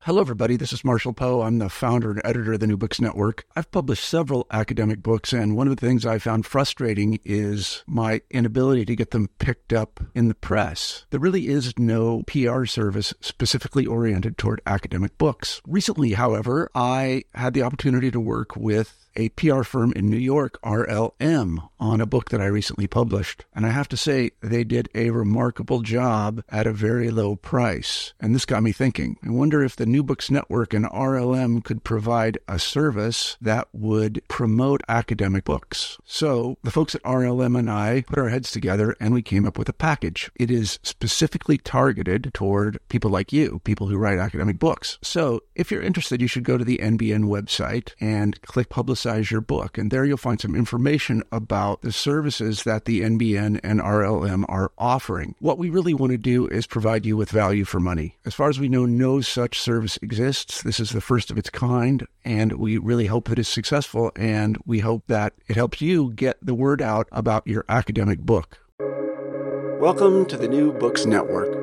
Hello, everybody. This is Marshall Poe. I'm the founder and editor of the New Books Network. I've published several academic books, and one of the things I found frustrating is my inability to get them picked up in the press. There really is no PR service specifically oriented toward academic books. Recently, however, I had the opportunity to work with a PR firm in New York, RLM, on a book that I recently published. And I have to say, they did a remarkable job at a very low price. And this got me thinking. I wonder if the New Books Network and RLM could provide a service that would promote academic books. So the folks at RLM and I put our heads together and we came up with a package. It is specifically targeted toward people like you, people who write academic books. So if you're interested, you should go to the NBN website and click Publicize Your Book. And there you'll find some information about the services that the NBN and RLM are offering. What we really want to do is provide you with value for money. As far as we know, no such service exists. This is the first of its kind, and we really hope that it's successful, and we hope that it helps you get the word out about your academic book. Welcome to the New Books Network.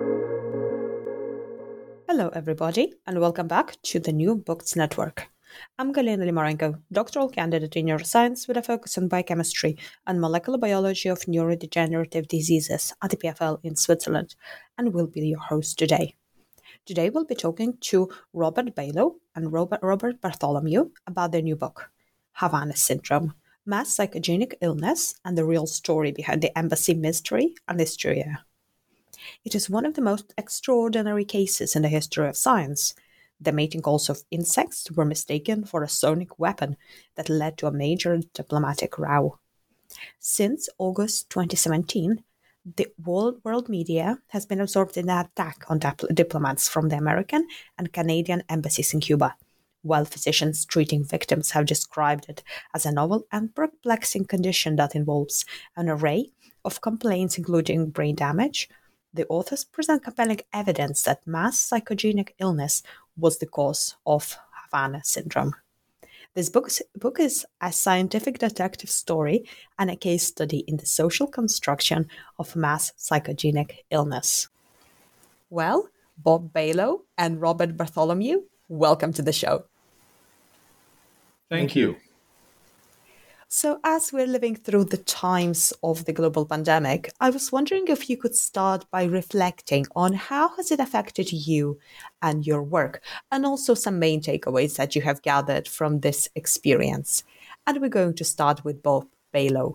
Hello, everybody, and welcome back to the New Books Network. I'm Galina Limarenko, doctoral candidate in neuroscience with a focus on biochemistry and molecular biology of neurodegenerative diseases at the EPFL in Switzerland, and will be your host today. Today we'll be talking to Robert Balow and Robert Bartholomew about their new book, Havana Syndrome, Mass Psychogenic Illness and the Real Story Behind the Embassy Mystery and Hysteria. It is one of the most extraordinary cases in the history of science. The mating calls of insects were mistaken for a sonic weapon that led to a major diplomatic row. Since August 2017, the world media has been absorbed in the attack on diplomats from the American and Canadian embassies in Cuba, while physicians treating victims have described it as a novel and perplexing condition that involves an array of complaints including brain damage. The authors present compelling evidence that mass psychogenic illness was the cause of Havana Syndrome. This book is a scientific detective story and a case study in the social construction of mass psychogenic illness. Well, Bob Balow and Robert Bartholomew, welcome to the show. Thank you. So as we're living through the times of the global pandemic, I was wondering if you could start by reflecting on how has it affected you and your work, and also some main takeaways that you have gathered from this experience. And we're going to start with Bob Balow.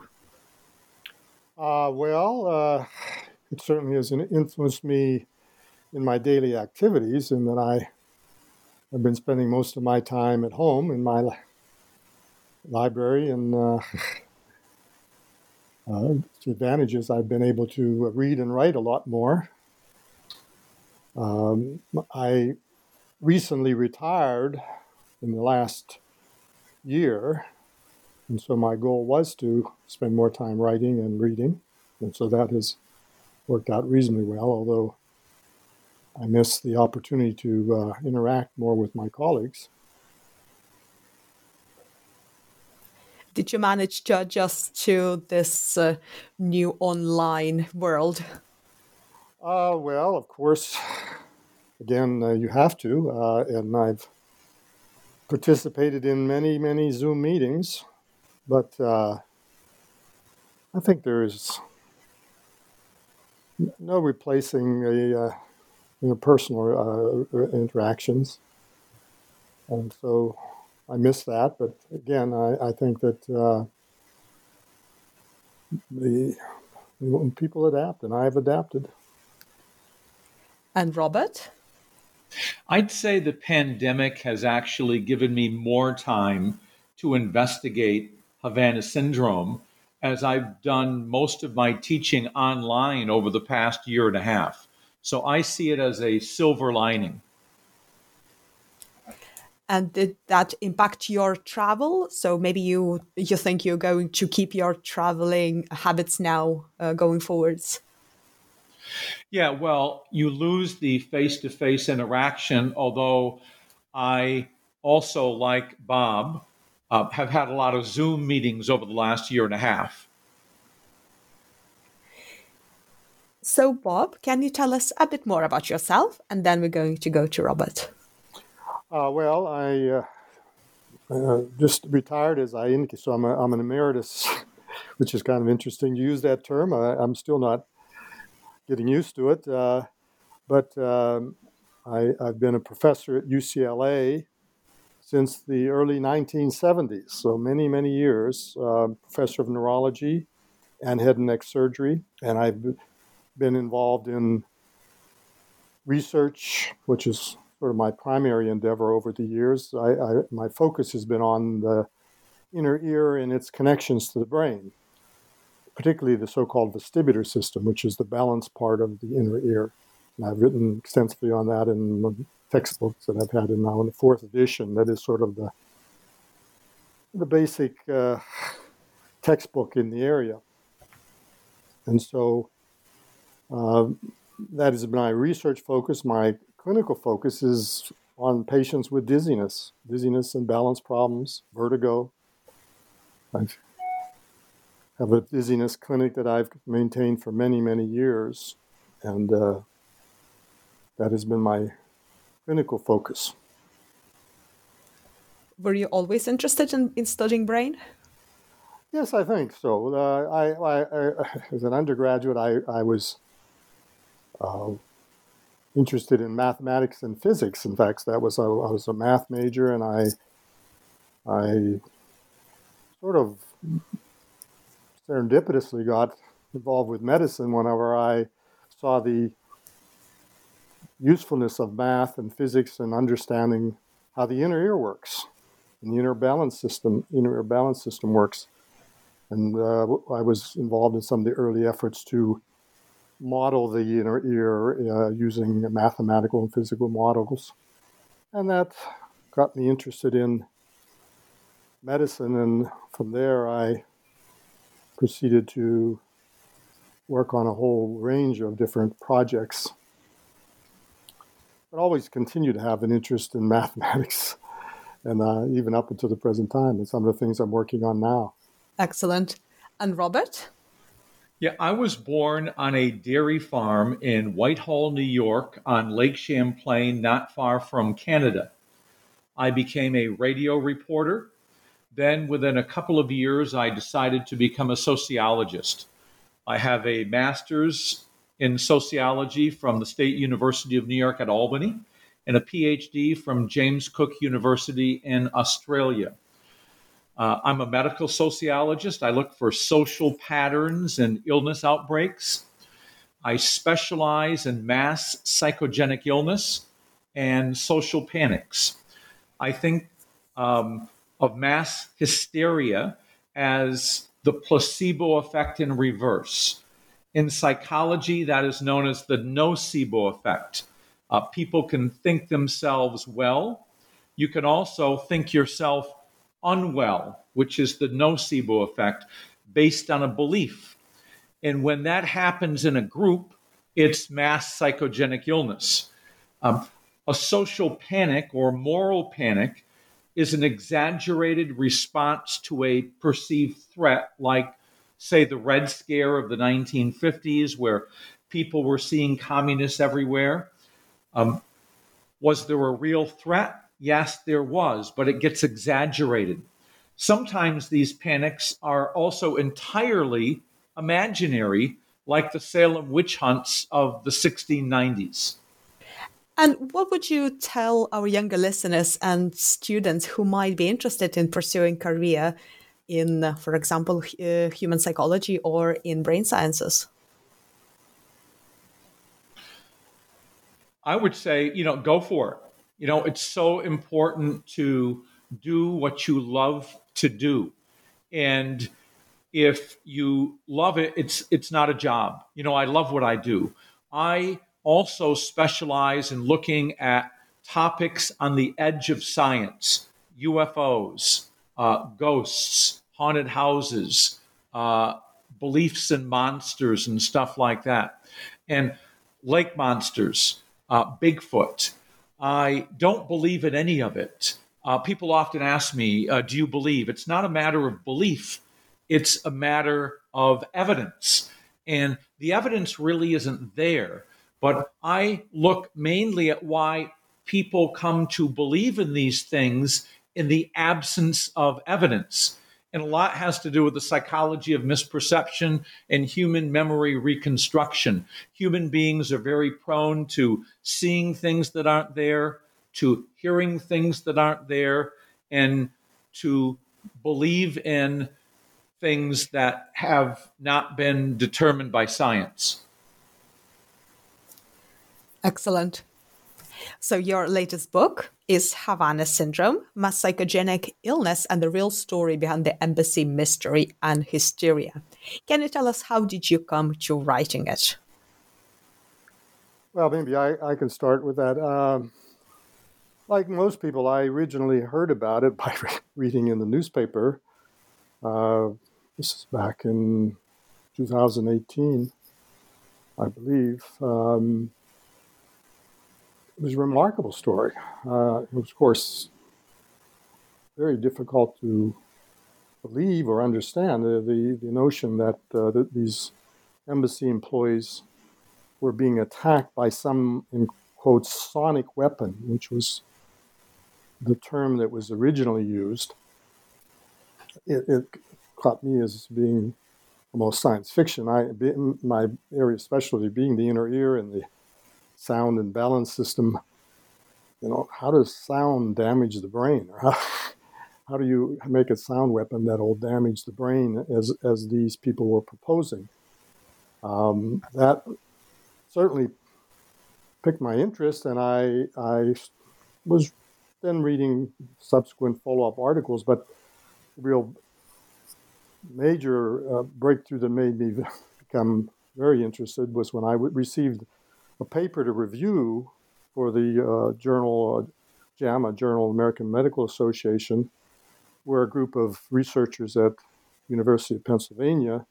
It certainly has influenced me in my daily activities, in that I have been spending most of my time at home in my library, and the advantage is I've been able to read and write a lot more. I recently retired in the last year, and so my goal was to spend more time writing and reading, and so that has worked out reasonably well, although I miss the opportunity to interact more with my colleagues. Did you manage to adjust to this new online world? Well, of course, again, you have to, and I've participated in many, many Zoom meetings, but I think there is no replacing personal interactions, and so I miss that. But again, I think that people adapt, and I've adapted. And Robert? I'd say the pandemic has actually given me more time to investigate Havana Syndrome, as I've done most of my teaching online over the past year and a half. So I see it as a silver lining. And did that impact your travel? So maybe you think you're going to keep your traveling habits now going forwards? Yeah, well, you lose the face-to-face interaction, although I also, like Bob, have had a lot of Zoom meetings over the last year and a half. So, Bob, can you tell us a bit more about yourself? And then we're going to go to Robert. Well, I just retired, as I indicated, so I'm an emeritus, which is kind of interesting to use that term. I'm still not getting used to it, but I've been a professor at UCLA since the early 1970s, so many, many years, professor of neurology and head and neck surgery, and I've been involved in research, which is sort of my primary endeavor over the years. My focus has been on the inner ear and its connections to the brain, particularly the so-called vestibular system, which is the balance part of the inner ear. And I've written extensively on that in textbooks that I've had now in the fourth edition. That is sort of the basic textbook in the area. And so that has been my research focus. My clinical focus is on patients with dizziness and balance problems, vertigo. I have a dizziness clinic that I've maintained for many, many years, and that has been my clinical focus. Were you always interested in studying brain? Yes, I think so. I as an undergraduate, I was interested in mathematics and physics. In fact, I was a math major, and I sort of serendipitously got involved with medicine whenever I saw the usefulness of math and physics and understanding how the inner ear works and the inner ear balance system works. And I was involved in some of the early efforts to model the inner ear using mathematical and physical models. And that got me interested in medicine. And from there, I proceeded to work on a whole range of different projects. But always continue to have an interest in mathematics, and even up until the present time, and some of the things I'm working on now. Excellent. And Robert? Yeah, I was born on a dairy farm in Whitehall, New York, on Lake Champlain, not far from Canada. I became a radio reporter. Then, within a couple of years, I decided to become a sociologist. I have a master's in sociology from the State University of New York at Albany and a PhD from James Cook University in Australia. I'm a medical sociologist. I look for social patterns and illness outbreaks. I specialize in mass psychogenic illness and social panics. I think of mass hysteria as the placebo effect in reverse. In psychology, that is known as the nocebo effect. People can think themselves well. You can also think yourself unwell, which is the nocebo effect, based on a belief. And when that happens in a group, it's mass psychogenic illness. A social panic or moral panic is an exaggerated response to a perceived threat, like, say, the Red Scare of the 1950s, where people were seeing communists everywhere. Was there a real threat? Yes, there was, but it gets exaggerated. Sometimes these panics are also entirely imaginary, like the Salem witch hunts of the 1690s. And what would you tell our younger listeners and students who might be interested in pursuing career in, for example, human psychology or in brain sciences? I would say, go for it. It's so important to do what you love to do. And if you love it, it's not a job. I love what I do. I also specialize in looking at topics on the edge of science, UFOs, ghosts, haunted houses, beliefs in monsters and stuff like that. And lake monsters, Bigfoot. I don't believe in any of it. People often ask me, do you believe? It's not a matter of belief. It's a matter of evidence. And the evidence really isn't there. But I look mainly at why people come to believe in these things in the absence of evidence. And a lot has to do with the psychology of misperception and human memory reconstruction. Human beings are very prone to seeing things that aren't there, to hearing things that aren't there, and to believe in things that have not been determined by science. Excellent. So your latest book is Havana Syndrome, Mass Psychogenic Illness and the Real Story Behind the Embassy Mystery and Hysteria. Can you tell us, how did you come to writing it? Well, maybe I can start with that. Like most people, I originally heard about it by reading in the newspaper. This is back in 2018, I believe. It was a remarkable story. It was, of course, very difficult to believe or understand the notion that these embassy employees were being attacked by some, in quotes, sonic weapon, which was the term that was originally used. It caught me as being almost science fiction. My area of specialty being the inner ear and the sound and balance system. How does sound damage the brain? Or how do you make a sound weapon that will damage the brain as these people were proposing? That certainly piqued my interest, and I was then reading subsequent follow-up articles, but the real major breakthrough that made me become very interested was when I received a paper to review for the journal JAMA, Journal of American Medical Association, where a group of researchers at University of Pennsylvania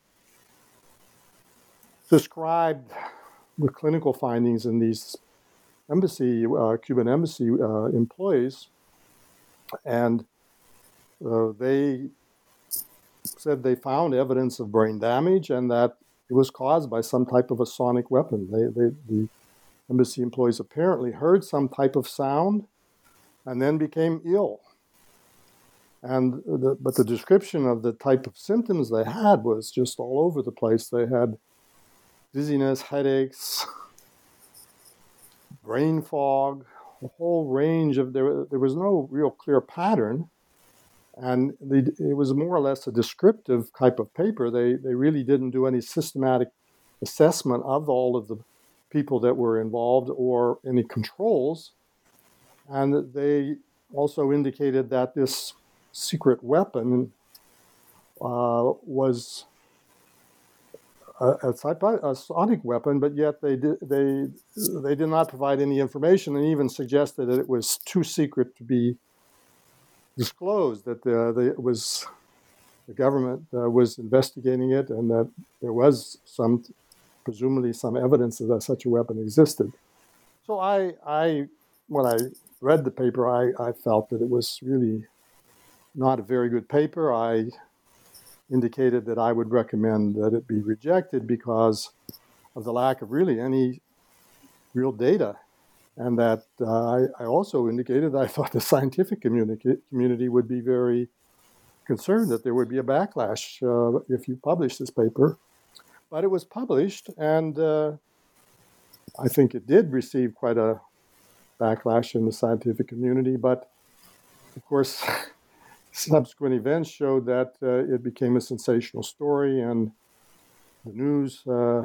described the clinical findings in these Cuban embassy employees, and they said they found evidence of brain damage and that it was caused by some type of a sonic weapon. The embassy employees apparently heard some type of sound and then became ill. But the description of the type of symptoms they had was just all over the place. They had dizziness, headaches, brain fog, a whole range of, there was no real clear pattern. And it was more or less a descriptive type of paper. They really didn't do any systematic assessment of all of the people that were involved or any controls. And they also indicated that this secret weapon was a sonic weapon, but yet they did not provide any information, and even suggested that it was too secret to be disclosed, that the government was investigating it, and that there was presumably some evidence that such a weapon existed. So when I read the paper, I felt that it was really not a very good paper. I indicated that I would recommend that it be rejected because of the lack of really any real data. And that I also indicated that I thought the scientific community would be very concerned that there would be a backlash if you publish this paper. But it was published, and I think it did receive quite a backlash in the scientific community. But, of course, subsequent events showed that it became a sensational story, and the news, of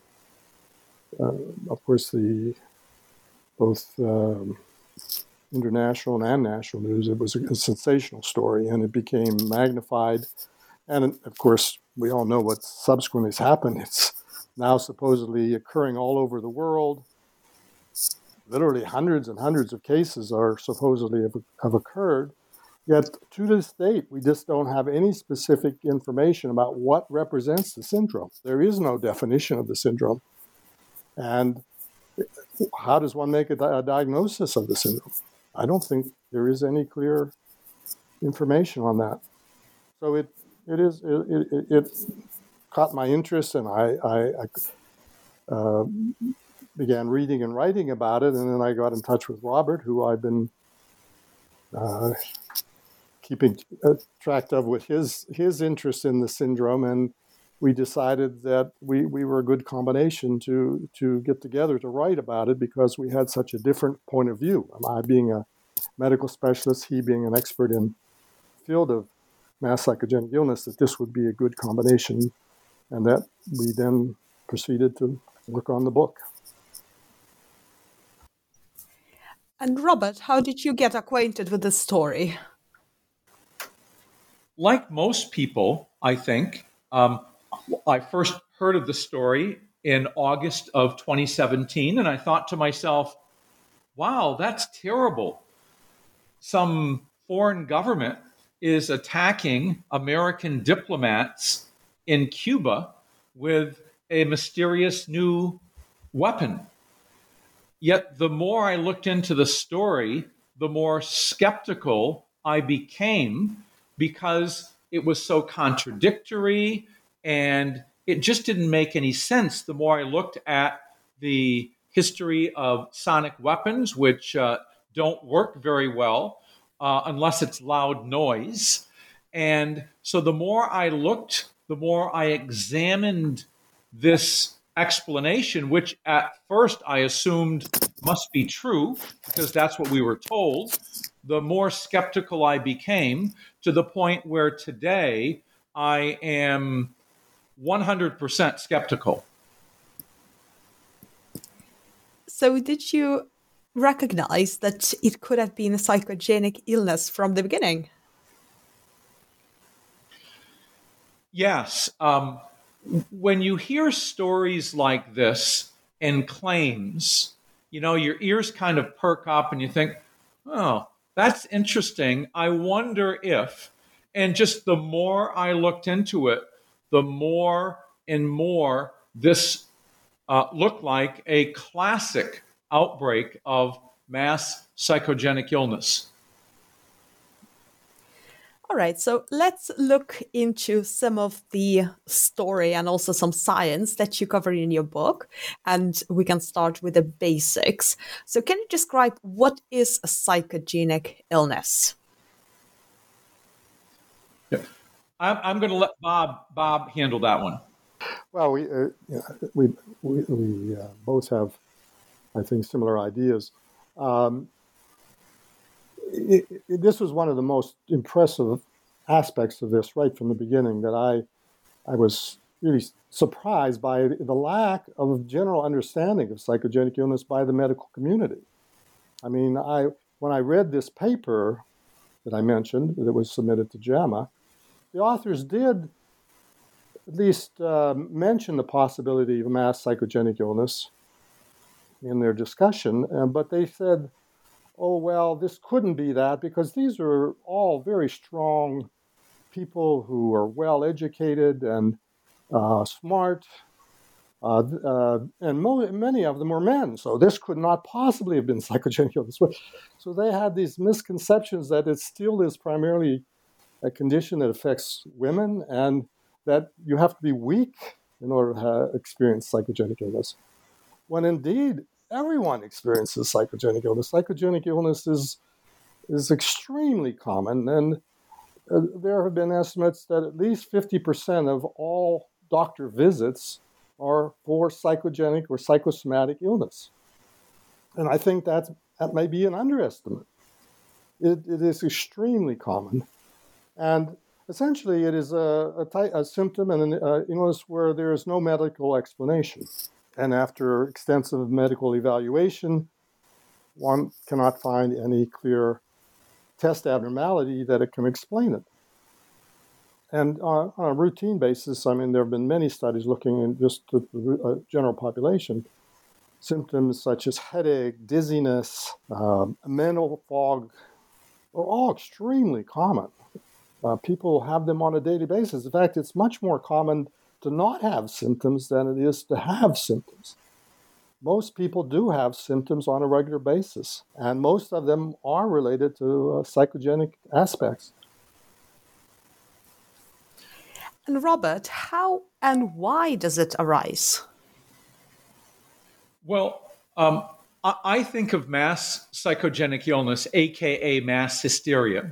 course, both international and national news, it was a sensational story, and it became magnified. And, of course, we all know what subsequently has happened. It's now supposedly occurring all over the world. Literally hundreds and hundreds of cases are supposedly have occurred. Yet, to this date, we just don't have any specific information about what represents the syndrome. There is no definition of the syndrome. And how does one make a diagnosis of the syndrome? I don't think there is any clear information on that. So it caught my interest, and I began reading and writing about it, and then I got in touch with Robert, who I've been keeping track of with his interest in the syndrome, and we decided that we were a good combination to get together to write about it because we had such a different point of view. I being a medical specialist, he being an expert in the field of mass psychogenic illness, that this would be a good combination, and that we then proceeded to work on the book. And Robert, how did you get acquainted with this story? Like most people, I think, I first heard of the story in August of 2017, and I thought to myself, wow, that's terrible. Some foreign government is attacking American diplomats in Cuba with a mysterious new weapon. Yet the more I looked into the story, the more skeptical I became because it was so contradictory and it just didn't make any sense. The more I looked at the history of sonic weapons, which don't work very well unless it's loud noise. And so the more I looked, the more I examined this explanation, which at first I assumed must be true because that's what we were told, the more skeptical I became, to the point where today I am 100% skeptical. So did you recognize that it could have been a psychogenic illness from the beginning? Yes. When you hear stories like this and claims, your ears kind of perk up and you think, oh, that's interesting. I wonder if, and just the more I looked into it, the more and more this looked like a classic outbreak of mass psychogenic illness. All right, so let's look into some of the story and also some science that you cover in your book, and we can start with the basics. So can you describe what is a psychogenic illness? Yeah. I'm going to let Bob handle that one. Well, we both have, I think, similar ideas. This was one of the most impressive aspects of this right from the beginning, that I was really surprised by the lack of general understanding of psychogenic illness by the medical community. I mean, when I read this paper that I mentioned that was submitted to JAMA, the authors did at least mention the possibility of mass psychogenic illness in their discussion, but they said, oh, well, this couldn't be that because these are all very strong people who are well educated and smart, and many of them were men. So this could not possibly have been psychogenic illness. So they had these misconceptions that it still is primarily a condition that affects women and that you have to be weak in order to experience psychogenic illness. When indeed, everyone experiences psychogenic illness. Psychogenic illness is extremely common, and there have been estimates that at least 50% of all doctor visits are for psychogenic or psychosomatic illness. And I think that may be an underestimate. It is extremely common. And essentially, it is a symptom and an illness where there is no medical explanation. And after extensive medical evaluation, one cannot find any clear test abnormality that it can explain it. And on a routine basis, I mean, there have been many studies looking in just the general population. Symptoms such as headache, dizziness, mental fog are all extremely common. People have them on a daily basis. In fact, it's much more common to not have symptoms than it is to have symptoms. Most people do have symptoms on a regular basis, and most of them are related to psychogenic aspects. And Robert, how and why does it arise? Well, I think of mass psychogenic illness, aka mass hysteria,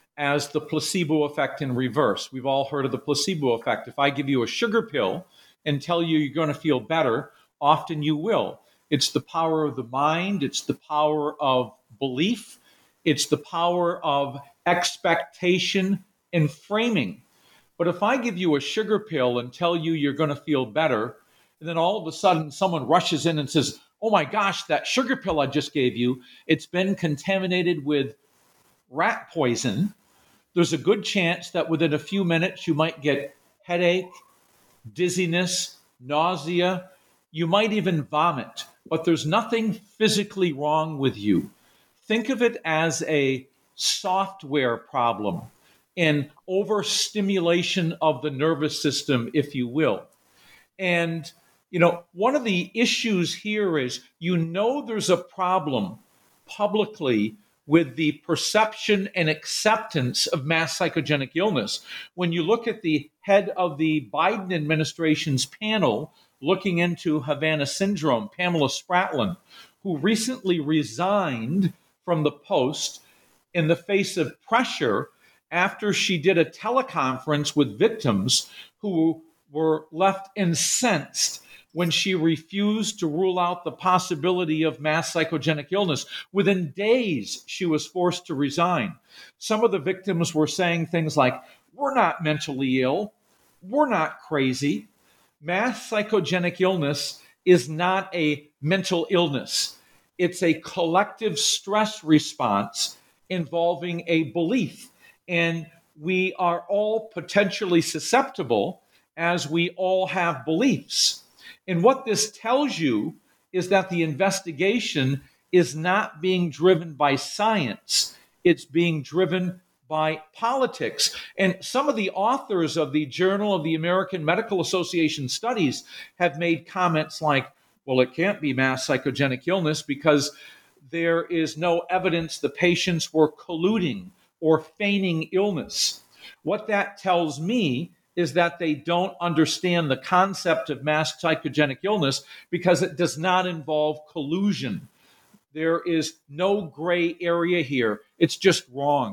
as the placebo effect in reverse. We've all heard of the placebo effect. If I give you a sugar pill and tell you you're going to feel better, often you will. It's the power of the mind, it's the power of belief, it's the power of expectation and framing. But if I give you a sugar pill and tell you you're going to feel better, and then all of a sudden someone rushes in and says, oh my gosh, that sugar pill I just gave you, it's been contaminated with rat poison, there's a good chance that within a few minutes you might get headache, dizziness, nausea, you might even vomit, but there's nothing physically wrong with you. Think of it as a software problem, an overstimulation of the nervous system, if you will. And, one of the issues here is, there's a problem publicly with the perception and acceptance of mass psychogenic illness. When you look at the head of the Biden administration's panel looking into Havana syndrome, Pamela Spratland, who recently resigned from the post in the face of pressure after she did a teleconference with victims who were left incensed when she refused to rule out the possibility of mass psychogenic illness. Within days, she was forced to resign. Some of the victims were saying things like, we're not mentally ill, we're not crazy. Mass psychogenic illness is not a mental illness. It's a collective stress response involving a belief. And we are all potentially susceptible as we all have beliefs. And what this tells you is that the investigation is not being driven by science. It's being driven by politics. And some of the authors of the Journal of the American Medical Association studies have made comments like, well, it can't be mass psychogenic illness because there is no evidence the patients were colluding or feigning illness. What that tells me is that they don't understand the concept of mass psychogenic illness because it does not involve collusion. There is no gray area here. It's just wrong.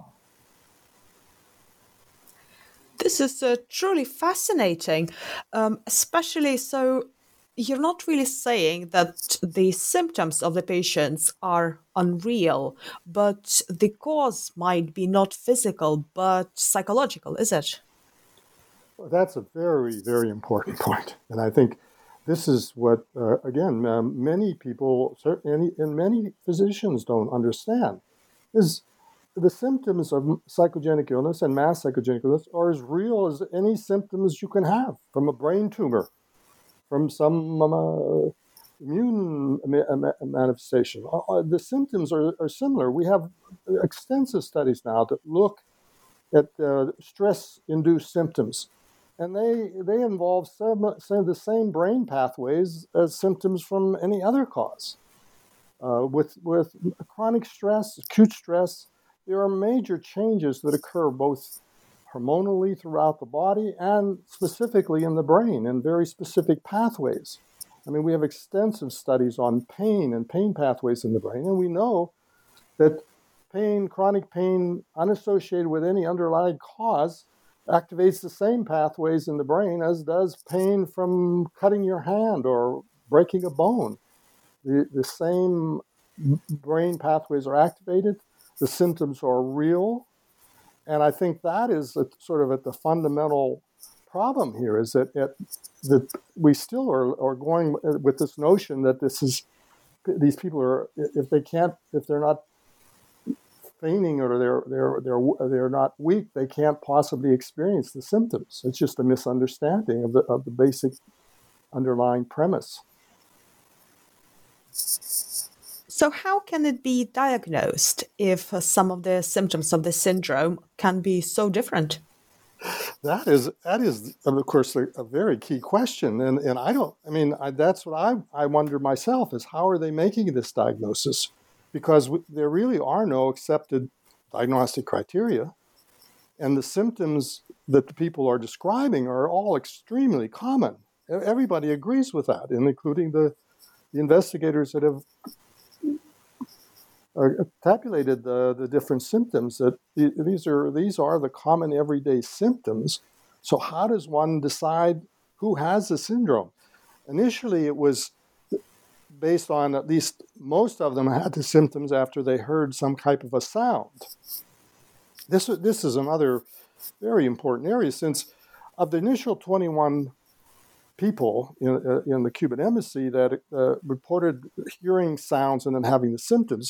This is truly fascinating, especially so you're not really saying that the symptoms of the patients are unreal, but the cause might be not physical, but psychological, is it? Well, that's a very, very important point. And I think this is what, many people, certainly, and many physicians don't understand, is the symptoms of psychogenic illness and mass psychogenic illness are as real as any symptoms you can have from a brain tumor, from some immune manifestation. The symptoms are similar. We have extensive studies now that look at stress-induced symptoms, and they involve some of the same brain pathways as symptoms from any other cause. With chronic stress, acute stress, there are major changes that occur both hormonally throughout the body and specifically in the brain in very specific pathways. I mean, we have extensive studies on pain and pain pathways in the brain, and we know that pain, chronic pain, unassociated with any underlying cause, activates the same pathways in the brain as does pain from cutting your hand or breaking a bone. The same brain pathways are activated. The symptoms are real. And I think that is sort of at the fundamental problem here, is that we still are going with this notion that these people are, if they're not feigning or they're not weak, they can't possibly experience the symptoms. It's just a misunderstanding of the basic underlying premise. So how can it be diagnosed if some of the symptoms of the syndrome can be so different? That is, of course, a very key question. And that's what I wonder myself, is how are they making this diagnosis? Because there really are no accepted diagnostic criteria. And the symptoms that the people are describing are all extremely common. Everybody agrees with that, including the the investigators that have tabulated the different symptoms, that these are the common everyday symptoms. So how does one decide who has the syndrome? Initially, it was based on, at least most of them had the symptoms after they heard some type of a sound. This is another very important area, since of the initial 21 people in the Cuban embassy that reported hearing sounds and then having the symptoms,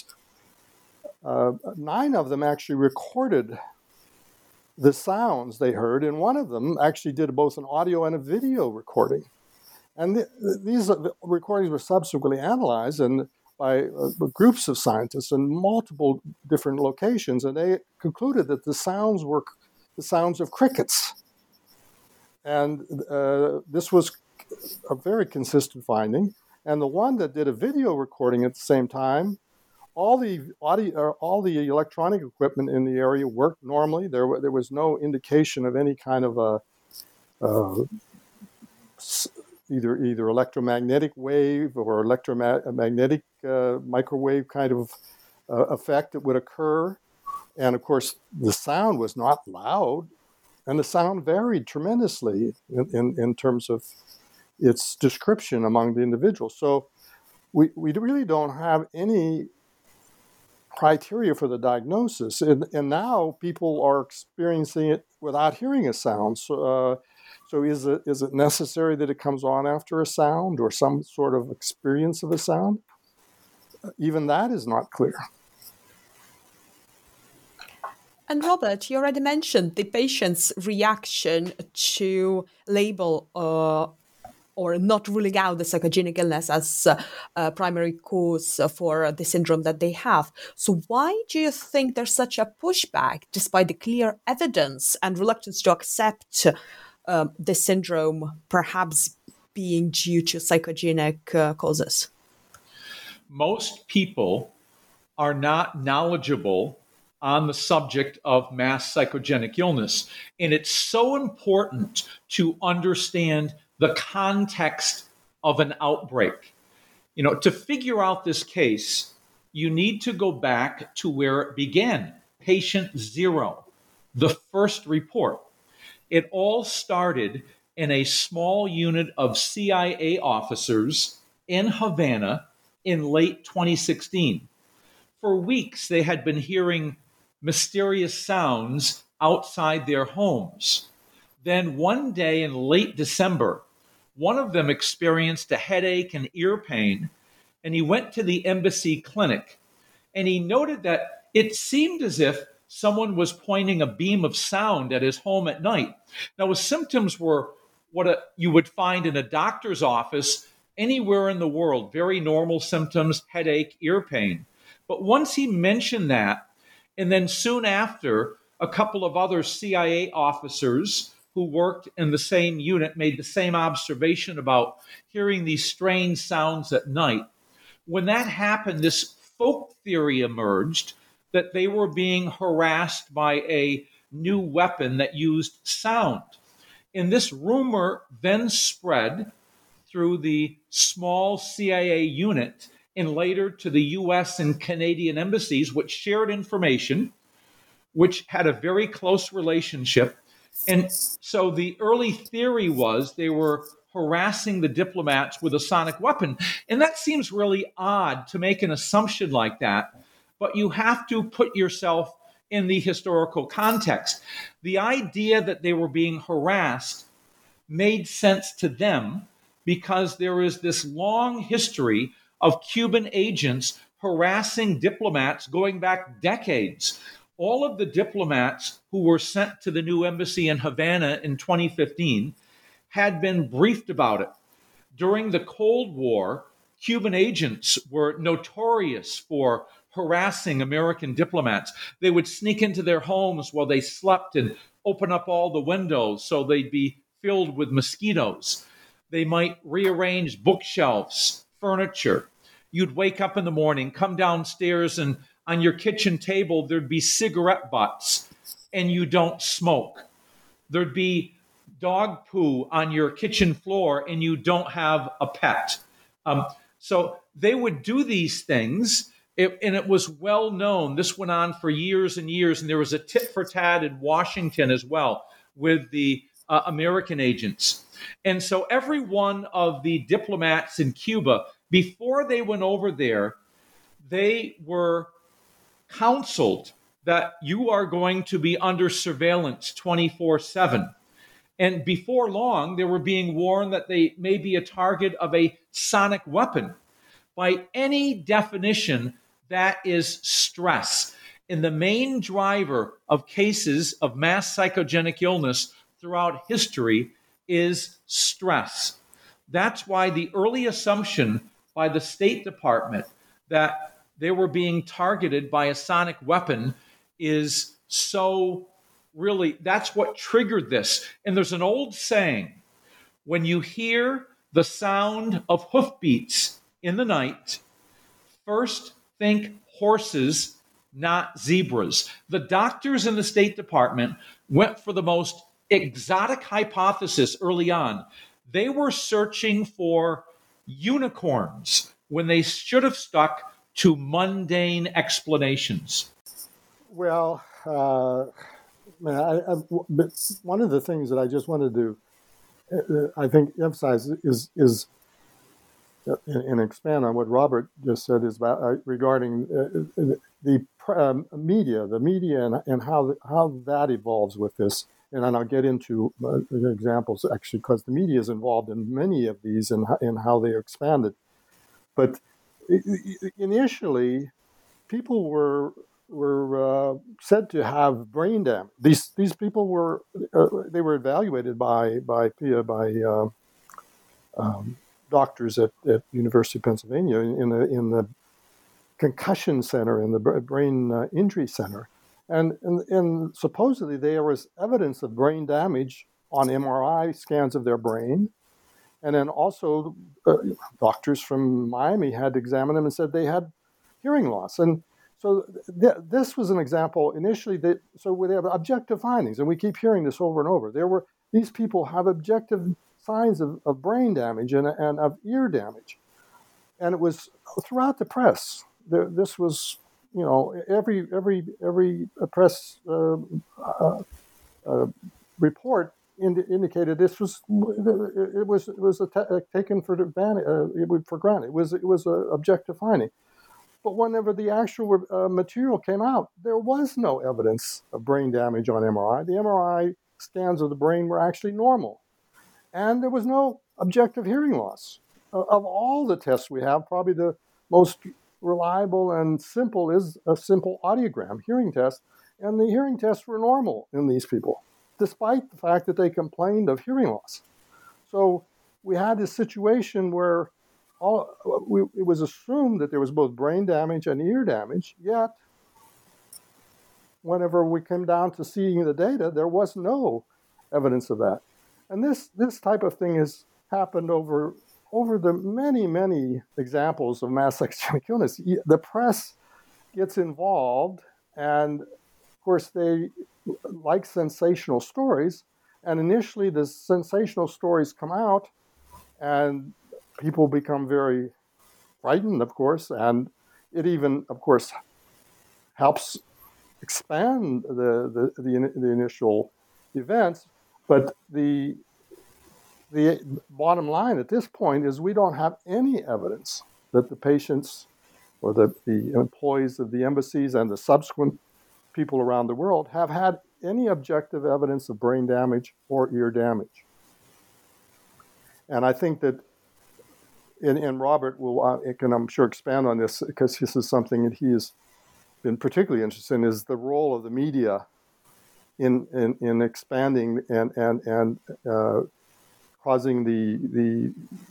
9 of them actually recorded the sounds they heard, and one of them actually did both an audio and a video recording. And these recordings were subsequently analyzed and by groups of scientists in multiple different locations, and they concluded that the sounds were the sounds of crickets. And this was a very consistent finding. And the one that did a video recording at the same time, all the electronic equipment in the area worked normally. There was no indication of any kind of either electromagnetic wave or electromagnetic microwave kind of effect that would occur. And of course, the sound was not loud, and the sound varied tremendously in terms of its description among the individuals. So we really don't have any criteria for the diagnosis. And now people are experiencing it without hearing a sound. So is it necessary that it comes on after a sound or some sort of experience of a sound? Even that is not clear. And Robert, you already mentioned the patient's reaction to label or not ruling out the psychogenic illness as a primary cause for the syndrome that they have. So why do you think there's such a pushback, despite the clear evidence and reluctance to accept the syndrome perhaps being due to psychogenic causes? Most people are not knowledgeable on the subject of mass psychogenic illness. And it's so important to understand the context of an outbreak. To figure out this case, you need to go back to where it began, patient 0, the first report. It all started in a small unit of CIA officers in Havana in late 2016. For weeks, they had been hearing mysterious sounds outside their homes. Then one day in late December, one of them experienced a headache and ear pain, and he went to the embassy clinic, and he noted that it seemed as if someone was pointing a beam of sound at his home at night. Now, his symptoms were what you would find in a doctor's office anywhere in the world, very normal symptoms, headache, ear pain. But once he mentioned that, and then soon after, a couple of other CIA officers who worked in the same unit made the same observation about hearing these strange sounds at night. When that happened, this folk theory emerged that they were being harassed by a new weapon that used sound. And this rumor then spread through the small CIA unit and later to the US and Canadian embassies, which shared information, which had a very close relationship. And so the early theory was they were harassing the diplomats with a sonic weapon. And that seems really odd to make an assumption like that, but you have to put yourself in the historical context. The idea that they were being harassed made sense to them because there is this long history of Cuban agents harassing diplomats going back decades. All of the diplomats who were sent to the new embassy in Havana in 2015 had been briefed about it. During the Cold War, Cuban agents were notorious for harassing American diplomats. They would sneak into their homes while they slept and open up all the windows so they'd be filled with mosquitoes. They might rearrange bookshelves, furniture. You'd wake up in the morning, come downstairs, and on your kitchen table, there'd be cigarette butts, and you don't smoke. There'd be dog poo on your kitchen floor, and you don't have a pet. So they would do these things, and it was well known. This went on for years and years, and there was a tit for tat in Washington as well with the American agents. And so every one of the diplomats in Cuba, before they went over there, they were counseled that you are going to be under surveillance 24/7. And before long, they were being warned that they may be a target of a sonic weapon. By any definition, that is stress. And the main driver of cases of mass psychogenic illness throughout history is stress. That's why the early assumption by the State Department that they were being targeted by a sonic weapon is so really, that's what triggered this. And there's an old saying, when you hear the sound of hoofbeats in the night, first think horses, not zebras. The doctors in the State Department went for the most exotic hypothesis early on. They were searching for unicorns when they should have stuck to mundane explanations. Well, but one of the things that I just wanted to, I think, emphasize is and expand on what Robert just said is about regarding the media and how that evolves with this. And then I'll get into examples, actually, because the media is involved in many of these and how they are expanded. But initially, people were said to have brain damage. These people were they were evaluated by doctors at University of Pennsylvania in the concussion center, in the brain injury center. And supposedly there was evidence of brain damage on MRI scans of their brain. And then also doctors from Miami had examined them and said they had hearing loss. And so this was an example initially so we have objective findings, and we keep hearing this over and over. These people have objective signs of brain damage and of ear damage. And it was throughout the press. This was, every press report indicated this was taken for granted. It was an objective finding. But whenever the actual material came out, there was no evidence of brain damage on MRI. The MRI scans of the brain were actually normal. And there was no objective hearing loss. Of all the tests we have, probably the most reliable and simple is a simple audiogram hearing test. And the hearing tests were normal in these people, despite the fact that they complained of hearing loss. So we had this situation where it was assumed that there was both brain damage and ear damage, yet whenever we came down to seeing the data, there was no evidence of that. And this type of thing has happened over the many examples of mass psychogenic illness. The press gets involved, and of course they like sensational stories, and initially the sensational stories come out, and people become very frightened, of course, and it even, of course, helps expand the initial events. But the bottom line at this point is we don't have any evidence that the patients or the employees of the embassies and the subsequent people around the world have had any objective evidence of brain damage or ear damage. And I think that, and Robert can, I'm sure, expand on this, because this is something that he has been particularly interested in, is the role of the media in expanding and causing the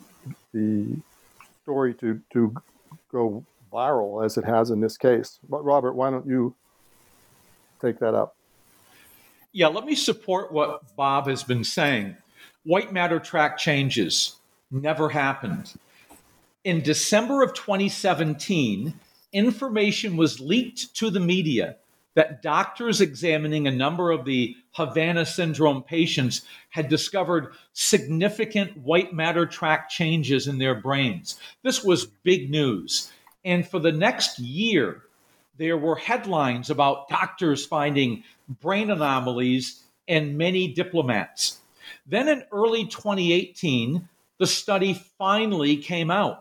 story to go viral as it has in this case. But Robert, why don't you take that up? Yeah, let me support what Bob has been saying. White matter track changes never happened. In December of 2017, information was leaked to the media that doctors examining a number of the Havana syndrome patients had discovered significant white matter tract changes in their brains. This was big news. And for the next year, there were headlines about doctors finding brain anomalies in many diplomats. Then in early 2018, the study finally came out.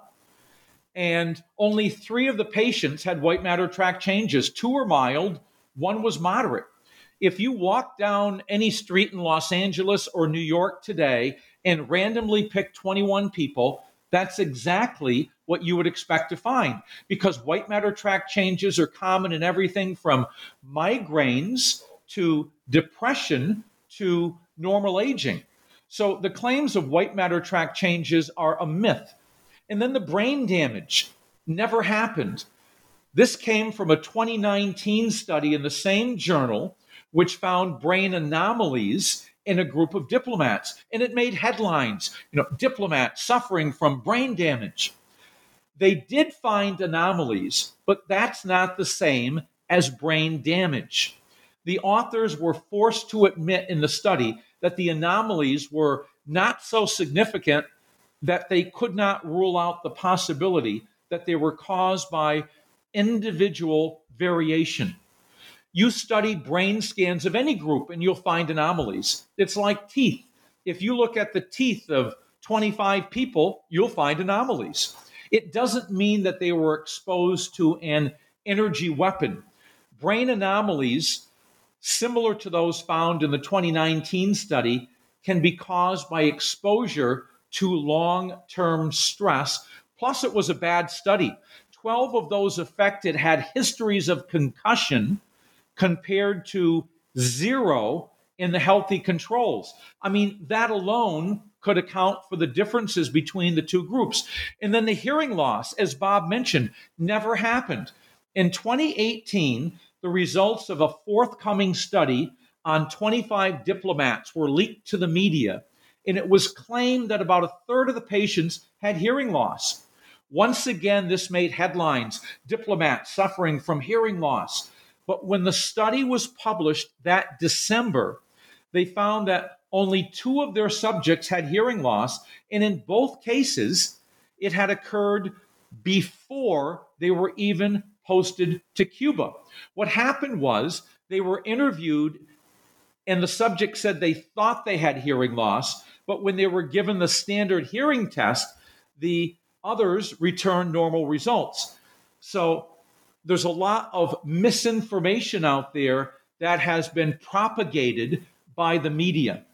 And only 3 of the patients had white matter tract changes. 2 were mild, 1 was moderate. If you walk down any street in Los Angeles or New York today and randomly pick 21 people, that's exactly what you would expect to find, because white matter tract changes are common in everything from migraines to depression to normal aging. So the claims of white matter tract changes are a myth. And then the brain damage never happened. This came from a 2019 study in the same journal, which found brain anomalies in a group of diplomats. And it made headlines, diplomats suffering from brain damage. They did find anomalies, but that's not the same as brain damage. The authors were forced to admit in the study that the anomalies were not so significant that they could not rule out the possibility that they were caused by individual variation. You study brain scans of any group and you'll find anomalies. It's like teeth. If you look at the teeth of 25 people, you'll find anomalies. It doesn't mean that they were exposed to an energy weapon. Brain anomalies, similar to those found in the 2019 study, can be caused by exposure to long-term stress. Plus, it was a bad study. 12 of those affected had histories of concussion compared to 0 in the healthy controls. I mean, that alone could account for the differences between the 2 groups. And then the hearing loss, as Bob mentioned, never happened. In 2018, the results of a forthcoming study on 25 diplomats were leaked to the media, and it was claimed that about a third of the patients had hearing loss. Once again, this made headlines, diplomats suffering from hearing loss. But when the study was published that December, they found that only 2 of their subjects had hearing loss, and in both cases, it had occurred before they were even posted to Cuba. What happened was they were interviewed, and the subject said they thought they had hearing loss, but when they were given the standard hearing test, the others returned normal results. So there's a lot of misinformation out there that has been propagated by the media.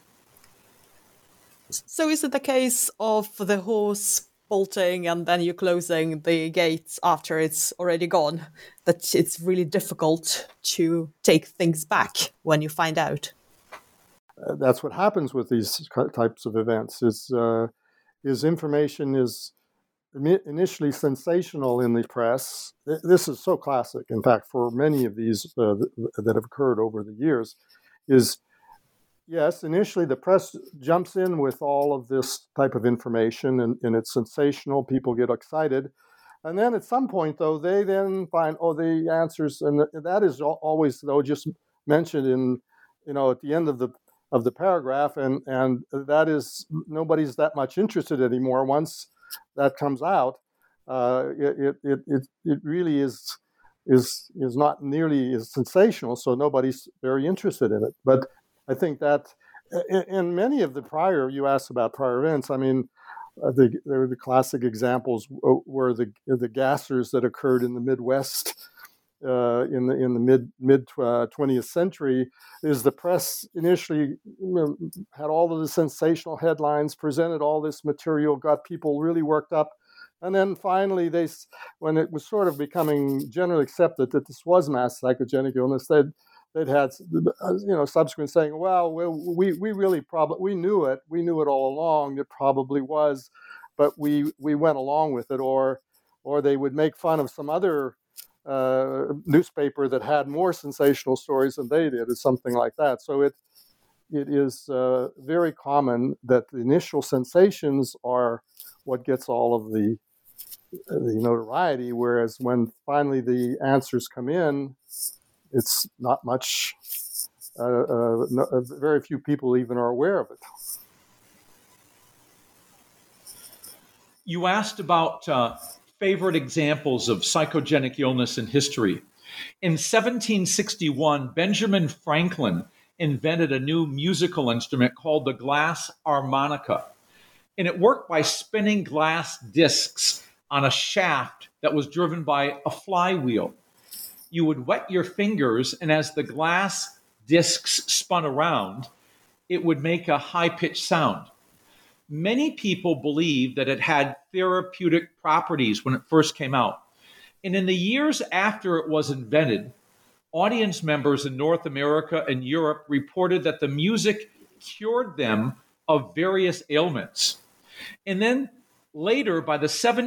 So is it the case of the horse bolting and then you closing the gates after it's already gone, that it's really difficult to take things back when you find out? That's what happens with these types of events. Is information is initially sensational in the press. This is so classic, in fact, for many of these that have occurred over the years, is yes, initially the press jumps in with all of this type of information and it's sensational, people get excited. And then at some point, though, they then find, the answers, and that is always, though, just mentioned in, at the end of the paragraph, and that is, nobody's that much interested anymore. Once that comes out, it really is not nearly as sensational, so nobody's very interested in it. But I think that in many of the prior, you asked about prior events, I mean, there were the classic examples were the gassers that occurred in the Midwest in the mid 20th century. Is the press initially had all of the sensational headlines, presented all this material, got people really worked up, and then finally when it was sort of becoming generally accepted that this was mass psychogenic illness, they'd had subsequent saying, well, we really probably we knew it all along, it probably was, but we went along with it, or they would make fun of some other newspaper that had more sensational stories than they did, or something like that. So it is very common that the initial sensations are what gets all of the notoriety, whereas when finally the answers come in, it's not much. Very few people even are aware of it. You asked about favorite examples of psychogenic illness in history. In 1761, Benjamin Franklin invented a new musical instrument called the glass harmonica. And it worked by spinning glass discs on a shaft that was driven by a flywheel. You would wet your fingers, and as the glass discs spun around, it would make a high-pitched sound. Many people believed that it had therapeutic properties when it first came out. And in the years after it was invented, audience members in North America and Europe reported that the music cured them of various ailments. And then later, by the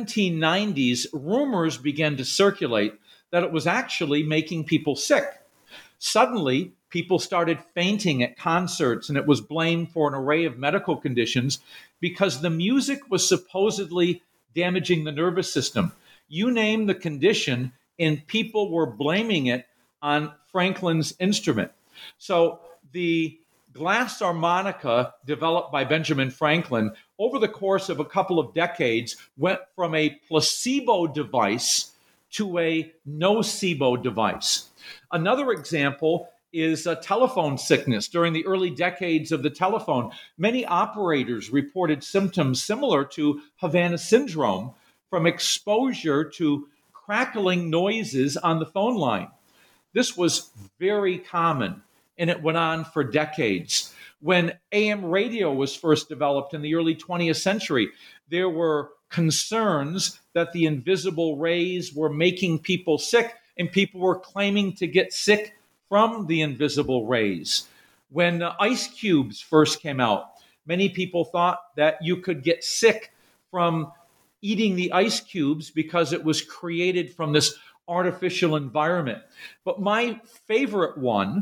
1790s, rumors began to circulate that it was actually making people sick. Suddenly, people started fainting at concerts, and it was blamed for an array of medical conditions because the music was supposedly damaging the nervous system. You name the condition, and people were blaming it on Franklin's instrument. So the glass harmonica, developed by Benjamin Franklin, over the course of a couple of decades, went from a placebo device to a nocebo device. Another example is telephone sickness. During the early decades of the telephone, many operators reported symptoms similar to Havana syndrome from exposure to crackling noises on the phone line. This was very common, and it went on for decades. When AM radio was first developed in the early 20th century, there were concerns that the invisible rays were making people sick, and people were claiming to get sick from the invisible rays. When ice cubes first came out, many people thought that you could get sick from eating the ice cubes because it was created from this artificial environment. But my favorite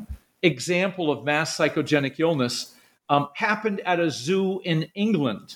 example of mass psychogenic illness happened at a zoo in England.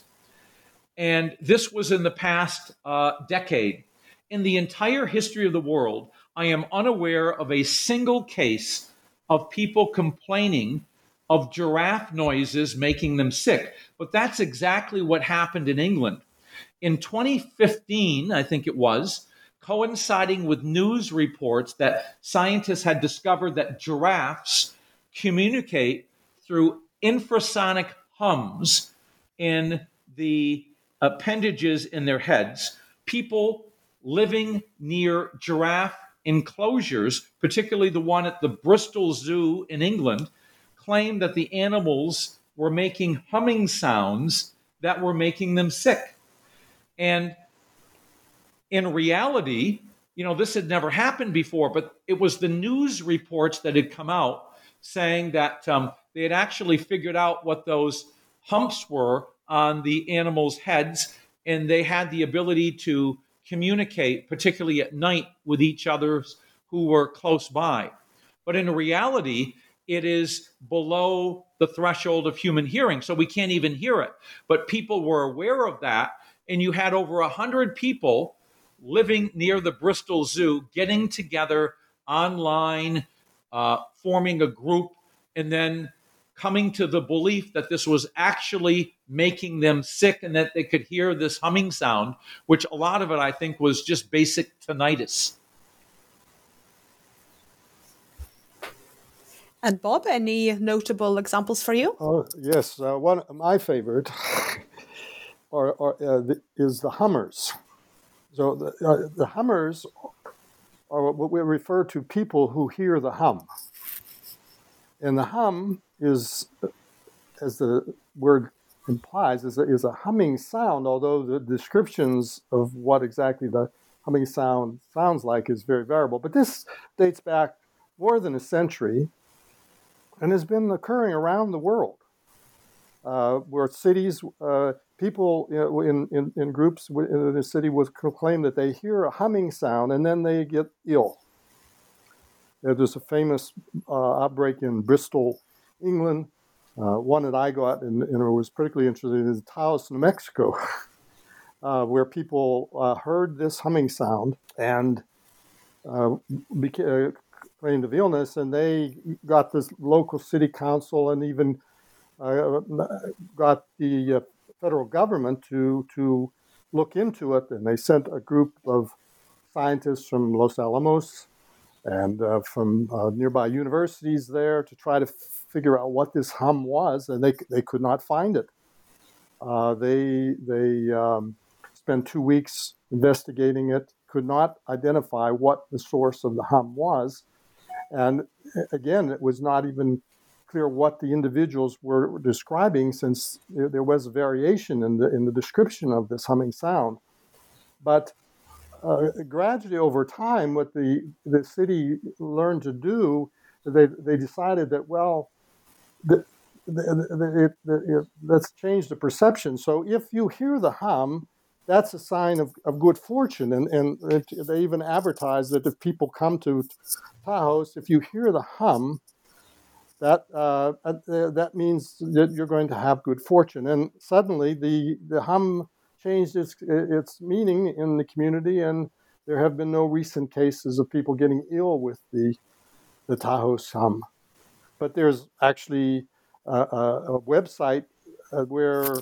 And this was in the past decade. In the entire history of the world, I am unaware of a single case of people complaining of giraffe noises making them sick. But that's exactly what happened in England. In 2015, I think it was, coinciding with news reports that scientists had discovered that giraffes communicate through infrasonic hums in the appendages in their heads, people living near giraffe enclosures, particularly the one at the Bristol Zoo in England, claimed that the animals were making humming sounds that were making them sick. And in reality, this had never happened before, but it was the news reports that had come out saying that they had actually figured out what those humps were on the animals' heads, and they had the ability to communicate, particularly at night, with each other who were close by. But in reality, it is below the threshold of human hearing, so we can't even hear it. But people were aware of that, and you had over 100 people living near the Bristol Zoo getting together online, forming a group, and then coming to the belief that this was actually making them sick and that they could hear this humming sound, which a lot of it, I think, was just basic tinnitus. And Bob, any notable examples for you? Oh, yes. One of my favorite is the hummers. So the hummers are what we refer to people who hear the hum. And the hum is, as the word implies, is a humming sound, although the descriptions of what exactly the humming sound sounds like is very variable. But this dates back more than a century and has been occurring around the world, where cities, people in groups in the city would claim that they hear a humming sound and then they get ill. There's a famous outbreak in Bristol, England. One that I got and was particularly interested in is Taos, New Mexico, where people heard this humming sound and complained of illness, and they got this local city council and even got the federal government to look into it. And they sent a group of scientists from Los Alamos and from nearby universities there to try to figure out what this hum was, and they could not find it. They spent 2 weeks investigating it, could not identify what the source of the hum was, and again, it was not even clear what the individuals were describing, since there was a variation in the description of this humming sound. But gradually over time, what the city learned to do, they decided that, well, let's change the perception. So if you hear the hum, that's a sign of good fortune. And they even advertise that if people come to Taos, if you hear the hum, that means that you're going to have good fortune. And suddenly the hum changed its meaning in the community, and there have been no recent cases of people getting ill with the Taos hum. But there's actually a website where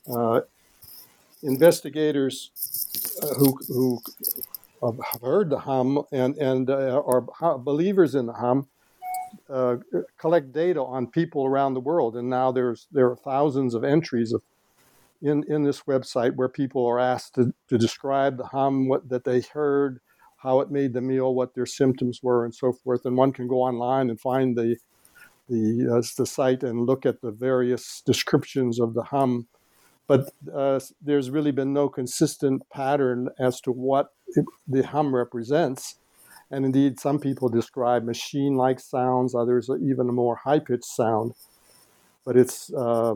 investigators who have heard the hum and are believers in the hum collect data on people around the world, and now there are thousands of entries in this website where people are asked to describe the hum, that they heard, how it made them ill, what their symptoms were, and so forth. And one can go online and find the site and look at the various descriptions of the hum. But there's really been no consistent pattern as to what the hum represents. And indeed, some people describe machine-like sounds, others even a more high-pitched sound. But it's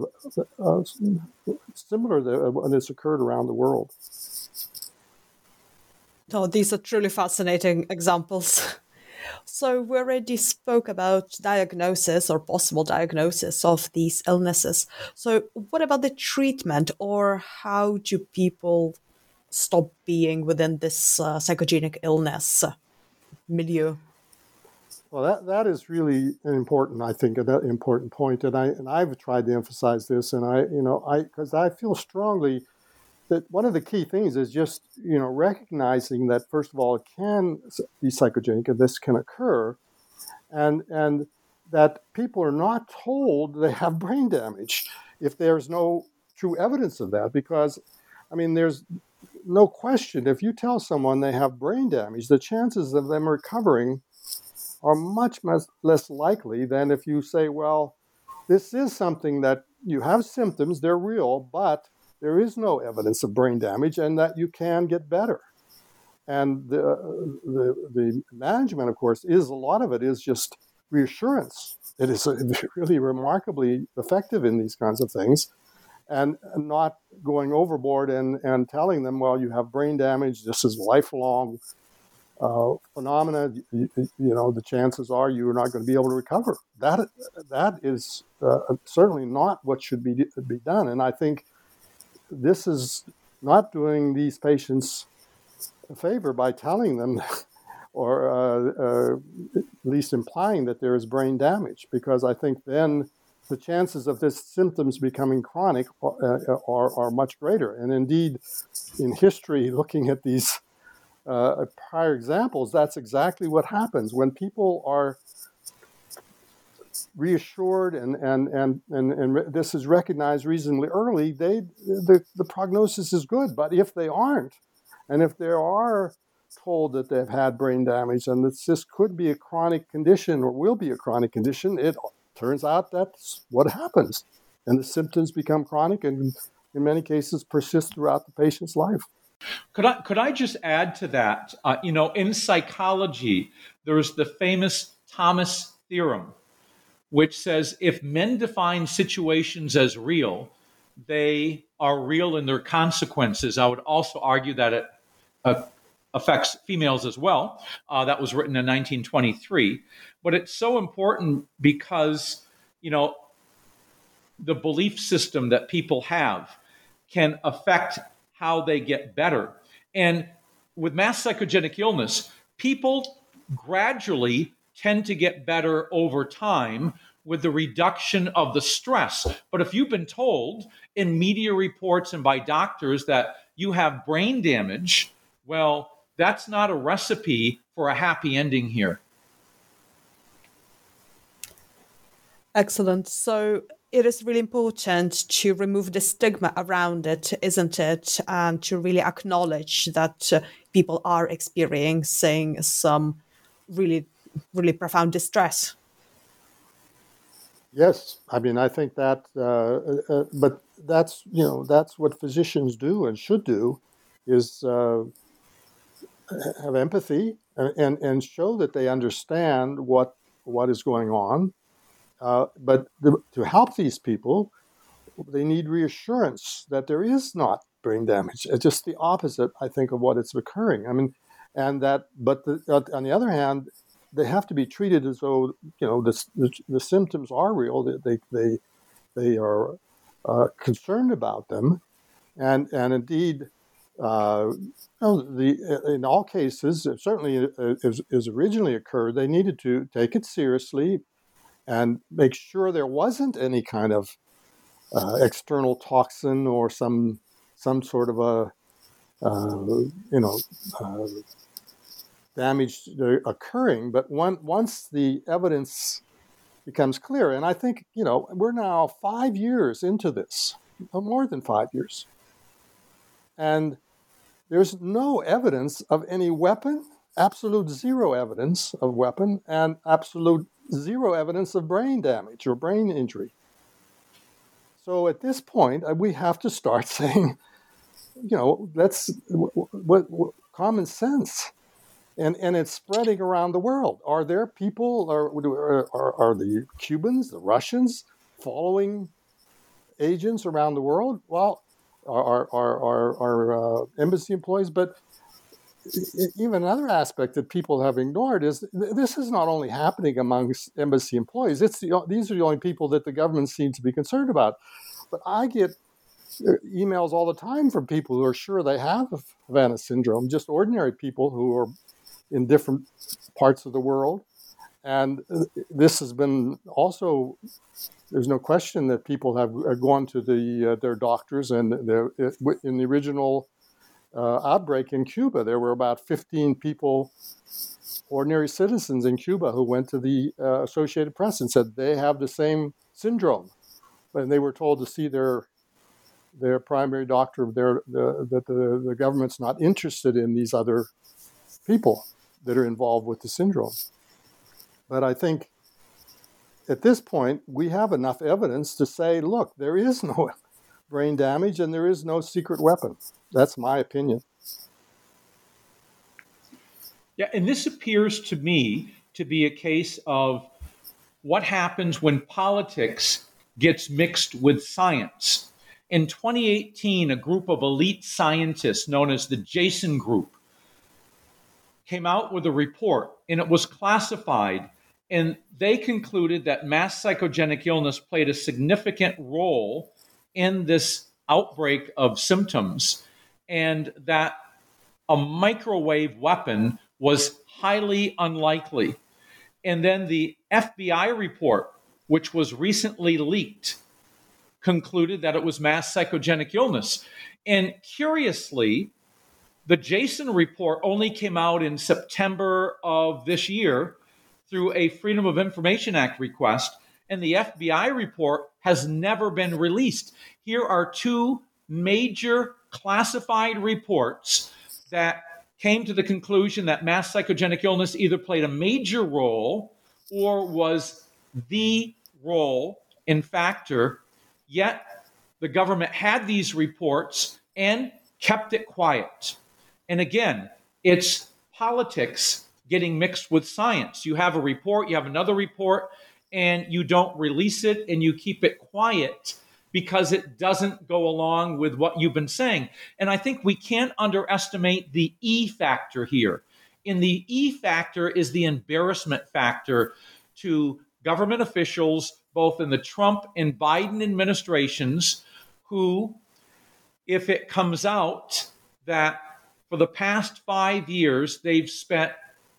similar when it's occurred around the world. Oh, these are truly fascinating examples. So we already spoke about diagnosis or possible diagnosis of these illnesses. So what about the treatment, or how do people stop being within this psychogenic illness milieu? Well, that is really an important point, and I've tried to emphasize this, and because I feel strongly that one of the key things is just recognizing that, first of all, it can be psychogenic, and this can occur, and that people are not told they have brain damage if there's no true evidence of that. Because, there's no question, if you tell someone they have brain damage, the chances of them recovering are much less likely than if you say, well, this is something that you have symptoms, they're real, but there is no evidence of brain damage, and that you can get better. And the management, of course, a lot of it is just reassurance. It is really remarkably effective in these kinds of things, and not going overboard and telling them, well, you have brain damage, this is lifelong phenomena, the chances are you're not going to be able to recover. That is certainly not what should be done. And I think this is not doing these patients a favor by telling them or at least implying that there is brain damage, because I think then the chances of this symptoms becoming chronic are much greater. And indeed, in history, looking at these prior examples, that's exactly what happens. When people are reassured and this is recognized reasonably early, the prognosis is good. But if they aren't, and if they are told that they've had brain damage and that this could be a chronic condition or will be a chronic condition, it turns out that's what happens. And the symptoms become chronic and in many cases persist throughout the patient's life. Could I just add to that? In psychology, there's the famous Thomas theorem, which says if men define situations as real, they are real in their consequences. I would also argue that it affects females as well. That was written in 1923. But it's so important because, the belief system that people have can affect how they get better. And with mass psychogenic illness, people gradually tend to get better over time with the reduction of the stress. But if you've been told in media reports and by doctors that you have brain damage, well, that's not a recipe for a happy ending here. Excellent. So it is really important to remove the stigma around it, isn't it? And to really acknowledge that people are experiencing some really, really profound distress. Yes, I mean, I think that, but that's what physicians do and should do, is have empathy and show that they understand what is going on. But to help these people, they need reassurance that there is not brain damage. It's just the opposite, I think, of what is occurring. I mean, and that, but on the other hand, they have to be treated as though the symptoms are real. They are concerned about them, and indeed, in all cases, certainly as originally occurred, they needed to take it seriously and make sure there wasn't any kind of external toxin or some sort of a damage occurring. But once the evidence becomes clear, and I think we're now 5 years into this, more than 5 years, and there's no evidence of any weapon, absolute zero evidence of weapon, and absolute zero evidence of brain damage or brain injury. So at this point, we have to start saying, let's common sense, and it's spreading around the world. Are there people, are the Cubans, the Russians, following agents around the world? Well, our embassy employees, but even another aspect that people have ignored is this is not only happening amongst embassy employees. These are the only people that the government seems to be concerned about. But I get emails all the time from people who are sure they have Havana syndrome, just ordinary people who are in different parts of the world. And this has been also, there's no question that people have gone to their doctors, and in the original outbreak in Cuba, there were about 15 people, ordinary citizens in Cuba, who went to the Associated Press and said they have the same syndrome. And they were told to see their primary doctor, that the government's not interested in these other people that are involved with the syndrome. But I think at this point, we have enough evidence to say, look, there is no brain damage and there is no secret weapon. That's my opinion. Yeah, and this appears to me to be a case of what happens when politics gets mixed with science. In 2018, a group of elite scientists known as the Jason Group came out with a report, and it was classified, and they concluded that mass psychogenic illness played a significant role in this outbreak of symptoms, and that a microwave weapon was highly unlikely. And then the FBI report, which was recently leaked, concluded that it was mass psychogenic illness. And curiously, the Jason report only came out in September of this year through a Freedom of Information Act request, and the FBI report has never been released. Here are two major classified reports that came to the conclusion that mass psychogenic illness either played a major role or was the role in factor, yet the government had these reports and kept it quiet. And again, it's politics getting mixed with science. You have a report, you have another report, and you don't release it and you keep it quiet because it doesn't go along with what you've been saying. And I think we can't underestimate the E factor here. And the E factor is the embarrassment factor to government officials, both in the Trump and Biden administrations, who, if it comes out that for the past 5 years, they've spent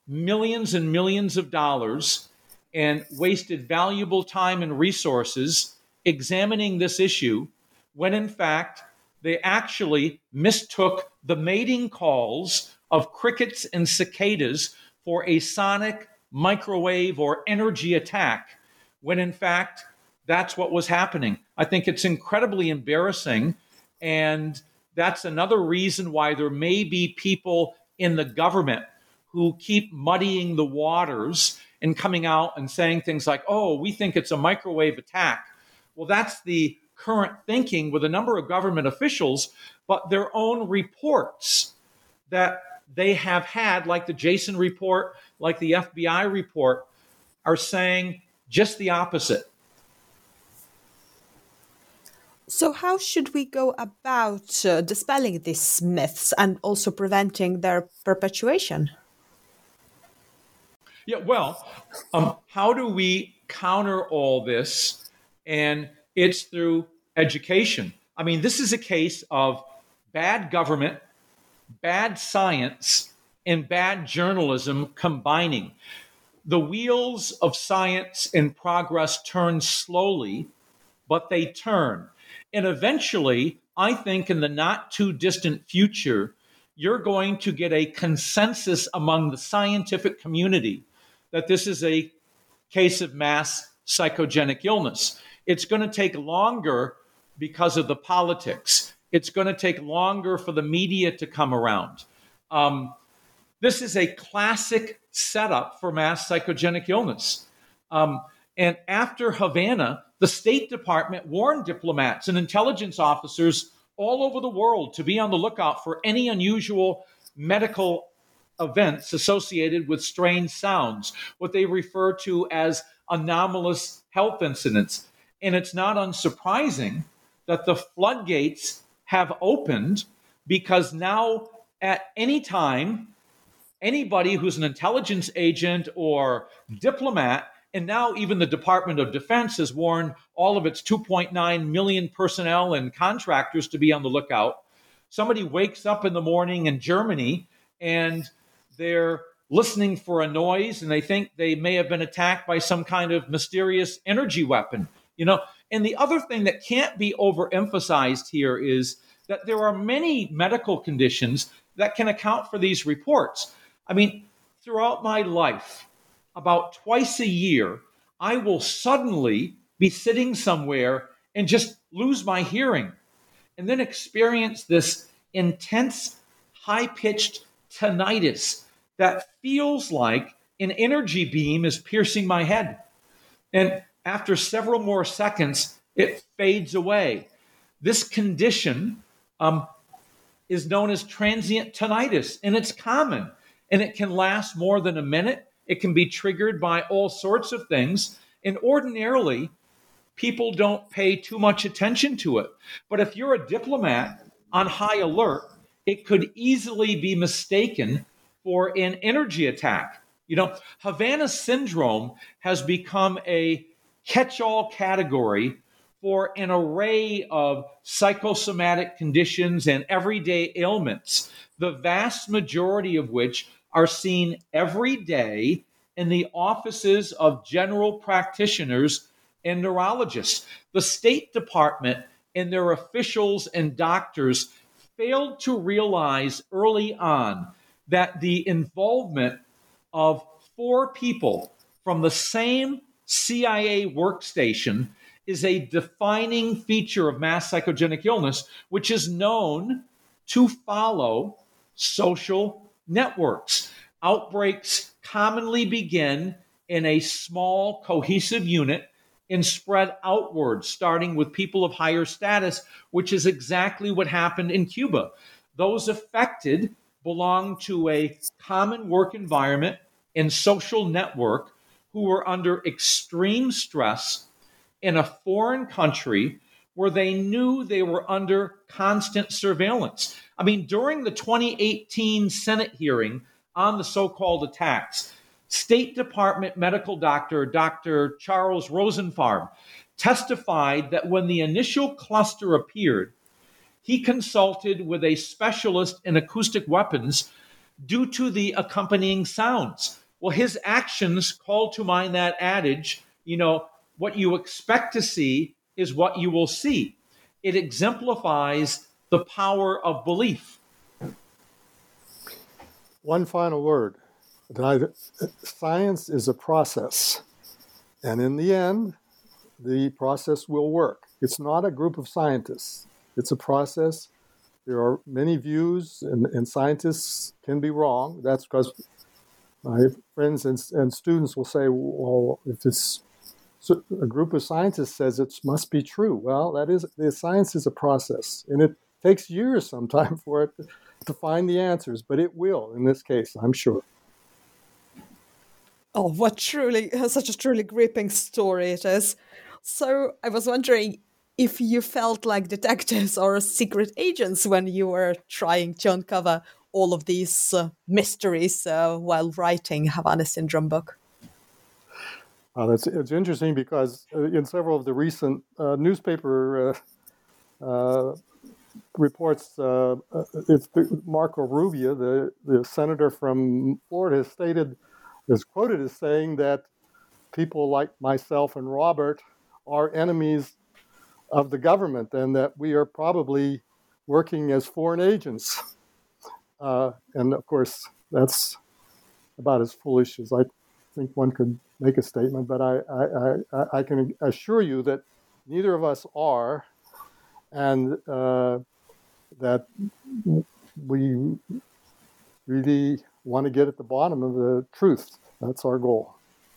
millions and millions of dollars and wasted valuable time and resources examining this issue when in fact they actually mistook the mating calls of crickets and cicadas for a sonic, microwave, or energy attack, when in fact that's what was happening. I think it's incredibly embarrassing, and that's another reason why there may be people in the government who keep muddying the waters and coming out and saying things like, oh, we think it's a microwave attack. Well, that's the current thinking with a number of government officials, but their own reports that they have had, like the Jason report, like the FBI report, are saying just the opposite. So how should we go about dispelling these myths and also preventing their perpetuation? Yeah, well, how do we counter all this? And it's through education. I mean, this is a case of bad government, bad science, and bad journalism combining. The wheels of science and progress turn slowly, but they turn. And eventually, I think in the not too distant future, you're going to get a consensus among the scientific community that this is a case of mass psychogenic illness. It's going to take longer because of the politics. It's going to take longer for the media to come around. This is a classic setup for mass psychogenic illness. And after Havana, the State Department warned diplomats and intelligence officers all over the world to be on the lookout for any unusual medical events associated with strange sounds, what they refer to as anomalous health incidents. And it's not unsurprising that the floodgates have opened, because now at any time, anybody who's an intelligence agent or diplomat, and now even the Department of Defense has warned all of its 2.9 million personnel and contractors to be on the lookout. Somebody wakes up in the morning in Germany and they're listening for a noise and they think they may have been attacked by some kind of mysterious energy weapon. And the other thing that can't be overemphasized here is that there are many medical conditions that can account for these reports. I mean, throughout my life, about twice a year, I will suddenly be sitting somewhere and just lose my hearing and then experience this intense, high-pitched tinnitus that feels like an energy beam is piercing my head. And after several more seconds, it fades away. This condition is known as transient tinnitus, and it's common, and it can last more than a minute. It can be triggered by all sorts of things, and ordinarily, people don't pay too much attention to it. But if you're a diplomat on high alert, it could easily be mistaken for an energy attack. Havana syndrome has become a catch-all category for an array of psychosomatic conditions and everyday ailments, the vast majority of which are seen every day in the offices of general practitioners and neurologists. The State Department and their officials and doctors failed to realize early on that the involvement of 4 people from the same CIA workstation is a defining feature of mass psychogenic illness, which is known to follow social networks. Outbreaks commonly begin in a small, cohesive unit and spread outwards, starting with people of higher status, which is exactly what happened in Cuba. Those affected belong to a common work environment and social network who were under extreme stress in a foreign country where they knew they were under constant surveillance. I mean, during the 2018 Senate hearing on the so-called attacks, State Department medical doctor, Dr. Charles Rosenfarb, testified that when the initial cluster appeared, he consulted with a specialist in acoustic weapons due to the accompanying sounds. Well, his actions call to mind that adage, what you expect to see is what you will see. It exemplifies the power of belief. One final word. Science is a process. And in the end, the process will work. It's not a group of scientists. It's a process. There are many views, and scientists can be wrong. That's because my friends and students will say, well, if it's a group of scientists says it must be true. Well, the science is a process, and it takes years sometimes for it to find the answers, but it will in this case, I'm sure. Oh, such a truly gripping story it is. So I was wondering if you felt like detectives or secret agents when you were trying to uncover all of these mysteries while writing Havana Syndrome book. It's interesting because in several of the recent newspaper reports, Marco Rubio, the senator from Florida, is quoted as saying that people like myself and Robert are enemies of the government and that we are probably working as foreign agents. And of course, that's about as foolish as I think one could make a statement, but I can assure you that neither of us are, and that we really want to get at the bottom of the truth. That's our goal.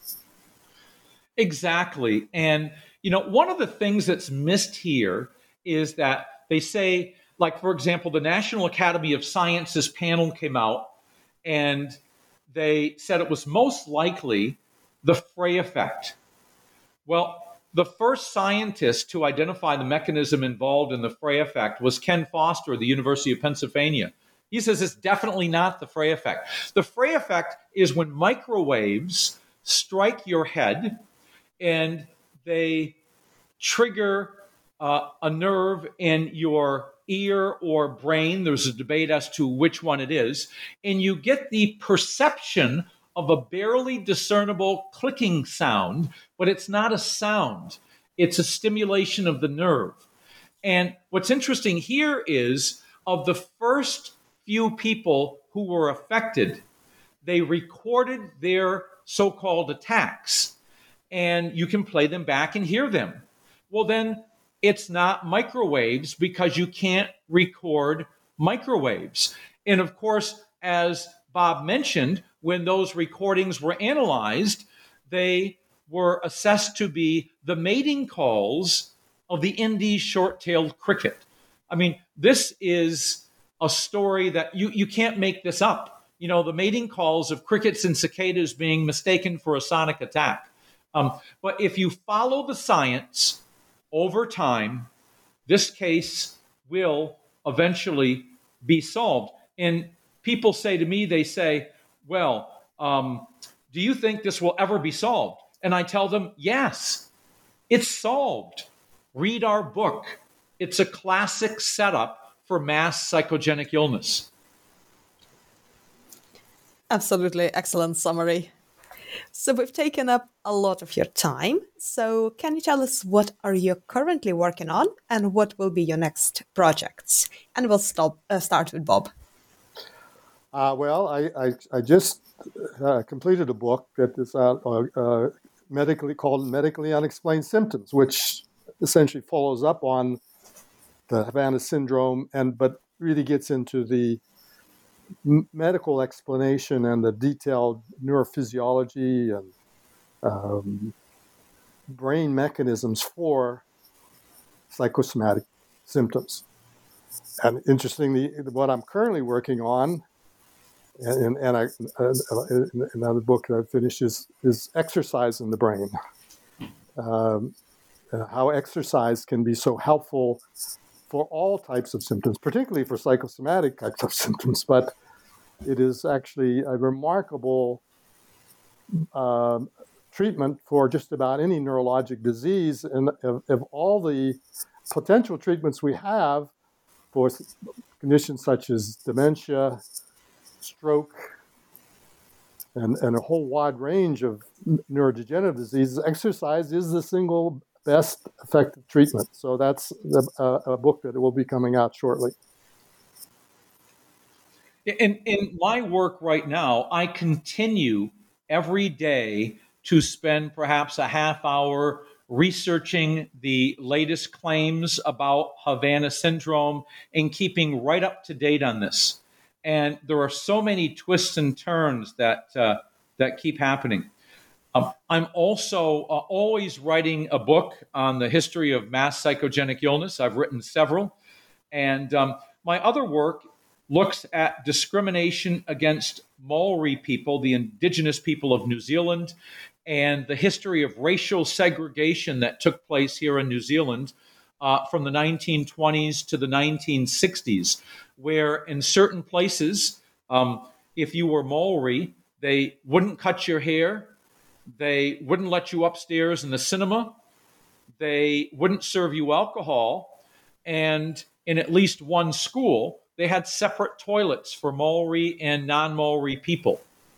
Exactly. And, one of the things that's missed here is that they say, like, for example, the National Academy of Sciences panel came out and they said it was most likely the Frey effect. Well, the first scientist to identify the mechanism involved in the Frey effect was Ken Foster of the University of Pennsylvania. He says it's definitely not the Frey effect. The Frey effect is when microwaves strike your head and they trigger a nerve in your ear or brain. There's a debate as to which one it is. And you get the perception of a barely discernible clicking sound, but it's not a sound. It's a stimulation of the nerve. And what's interesting here is of the first few people who were affected, they recorded their so-called attacks, and you can play them back and hear them. Well, then it's not microwaves because you can't record microwaves. And of course, as Bob mentioned, when those recordings were analyzed, they were assessed to be the mating calls of the Indies short-tailed cricket. I mean, this is a story that you can't make this up. The mating calls of crickets and cicadas being mistaken for a sonic attack. But if you follow the science over time, this case will eventually be solved. And people say to me, they say, well, do you think this will ever be solved? And I tell them, yes, it's solved. Read our book. It's a classic setup for mass psychogenic illness. Absolutely excellent summary. So we've taken up a lot of your time. So can you tell us what are you currently working on and what will be your next projects? And we'll start with Bob. Well, I just completed a book that is called Medically Unexplained Symptoms, which essentially follows up on the Havana Syndrome, but really gets into the medical explanation and the detailed neurophysiology and brain mechanisms for psychosomatic symptoms. And interestingly, what I'm currently working on, and another book that I've finished is exercise in the brain. How exercise can be so helpful for all types of symptoms, particularly for psychosomatic types of symptoms, but it is actually a remarkable treatment for just about any neurologic disease. And of all the potential treatments we have for conditions such as dementia, stroke, and a whole wide range of neurodegenerative diseases, exercise is the single best effective treatment. So that's a book that will be coming out shortly. In my work right now, I continue every day to spend perhaps a half hour researching the latest claims about Havana syndrome and keeping right up to date on this. And there are so many twists and turns that keep happening. I'm also always writing a book on the history of mass psychogenic illness. I've written several. And my other work looks at discrimination against Maori people, the indigenous people of New Zealand, and the history of racial segregation that took place here in New Zealand from the 1920s to the 1960s, where in certain places, if you were Maori, they wouldn't cut your hair, they wouldn't let you upstairs in the cinema, they wouldn't serve you alcohol, and in at least one school, they had separate toilets for Maori and non-Maori people.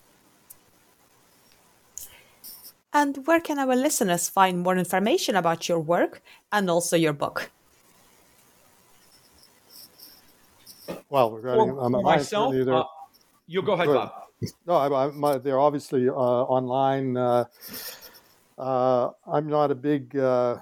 And where can our listeners find more information about your work and also your book? Well, regarding for myself, you go ahead, Bob. No, they're obviously online. I'm not a big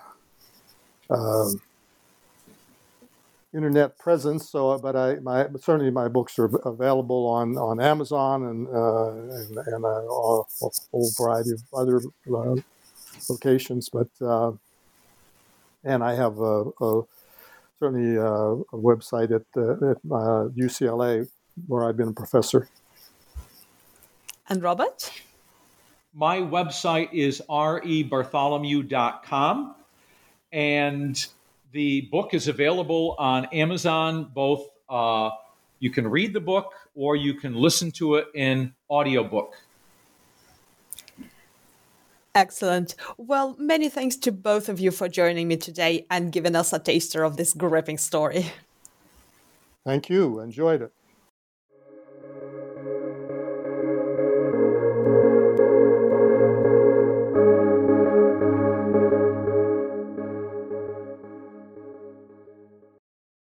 internet presence, but certainly my books are available on Amazon and a whole variety of other locations. But and I have certainly a website at UCLA where I've been a professor. And Robert? My website is rebartholomew.com, and the book is available on Amazon. Both you can read the book or you can listen to it in audiobook. Excellent. Well, many thanks to both of you for joining me today and giving us a taster of this gripping story. Thank you. Enjoyed it.